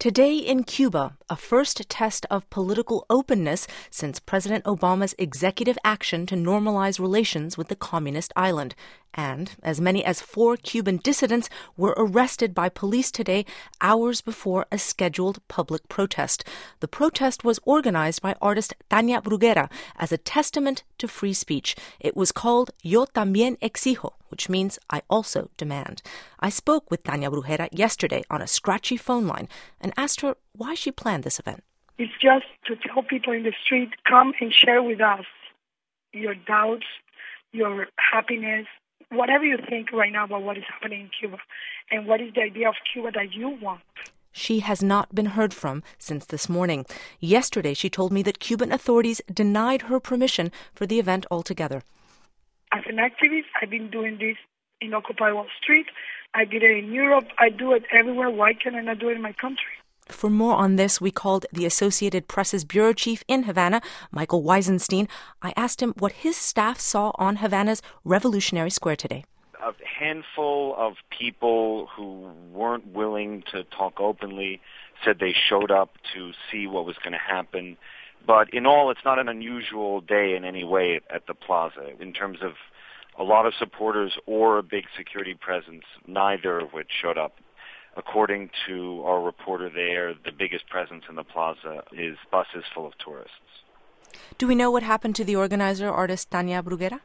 Today in Cuba, a first test of political openness since President Obama's executive action to normalize relations with the communist island. And as many as 4 Cuban dissidents were arrested by police today, hours before a scheduled public protest. The protest was organized by artist Tania Bruguera as a testament to free speech. It was called Yo También Exijo, which means I also demand. I spoke with Tania Bruguera yesterday on a scratchy phone line and asked her why she planned this event. It's just to tell people in the street, come and share with us your doubts, your happiness, whatever you think right now about what is happening in Cuba, and what is the idea of Cuba that you want. She has not been heard from since this morning. Yesterday, she told me that Cuban authorities denied her permission for the event altogether. As an activist, I've been doing this in Occupy Wall Street. I did it in Europe. I do it everywhere. Why can I not do it in my country? For more on this, we called the Associated Press's bureau chief in Havana, Michael Weisenstein. I asked him what his staff saw on Havana's Revolutionary Square today. A handful of people who weren't willing to talk openly said they showed up to see what was going to happen. But in all, it's not an unusual day in any way at the plaza. In terms of a lot of supporters or a big security presence, neither of which showed up. According to our reporter there, the biggest presence in the plaza is buses full of tourists. Do we know what happened to the organizer, artist Tania Bruguera?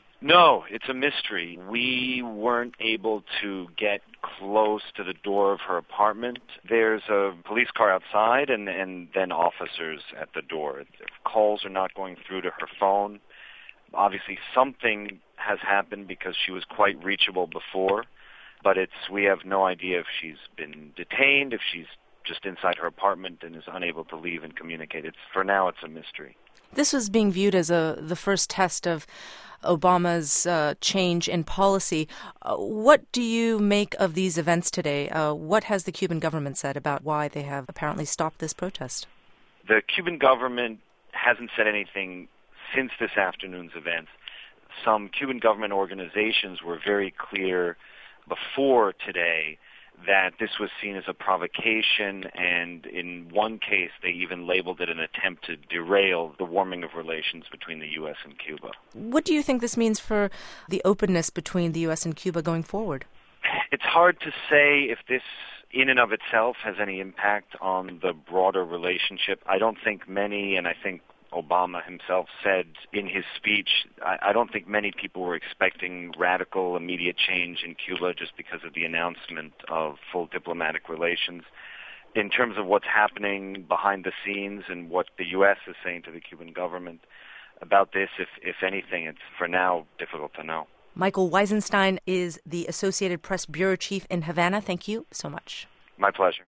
No, it's a mystery. We weren't able to get close to the door of her apartment. There's a police car outside and then officers at the door. Calls are not going through to her phone. Obviously, something has happened because she was quite reachable before, but we have no idea if she's been detained, if she's just inside her apartment and is unable to leave and communicate. For now, it's a mystery. This was being viewed as the first test of Obama's change in policy. What do you make of these events today? What has the Cuban government said about why they have apparently stopped this protest? The Cuban government hasn't said anything since this afternoon's events. Some Cuban government organizations were very clear before today that this was seen as a provocation, and in one case they even labeled it an attempt to derail the warming of relations between the U.S. and Cuba. What do you think this means for the openness between the U.S. and Cuba going forward? It's hard to say if this in and of itself has any impact on the broader relationship. I don't think many, and I think Obama himself said in his speech, I don't think many people were expecting radical, immediate change in Cuba just because of the announcement of full diplomatic relations. In terms of what's happening behind the scenes and what the U.S. is saying to the Cuban government about this, if anything, it's for now difficult to know. Michael Weisenstein is the Associated Press bureau chief in Havana. Thank you so much. My pleasure.